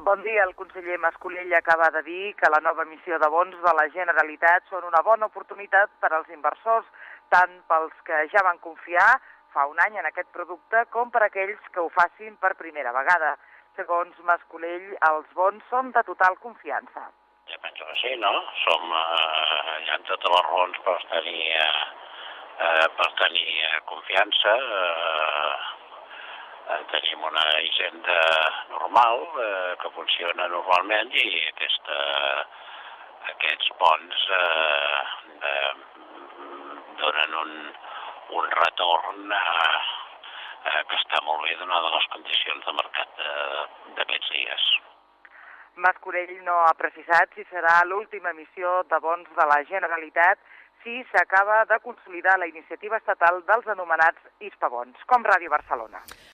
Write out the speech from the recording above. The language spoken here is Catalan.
Bon dia. El conseller Mas-Colell acaba de dir que la nova emissió de bons de la Generalitat són una bona oportunitat per als inversors, tant pels que ja van confiar fa un any en aquest producte com per aquells que ho facin per primera vegada. Segons Mas-Colell, els bons són de total confiança. Jo penso que sí, no? Hi ha totes les raons per tenir confiança. Tenim una hisenda normal que funciona normalment i aquests bons donen un retorn que està molt bé donada les condicions de mercat d'aquests dies. Mas-Colell no ha precisat si serà l'última emissió de bons de la Generalitat si s'acaba de consolidar la iniciativa estatal dels anomenats hispabons, com Ràdio Barcelona.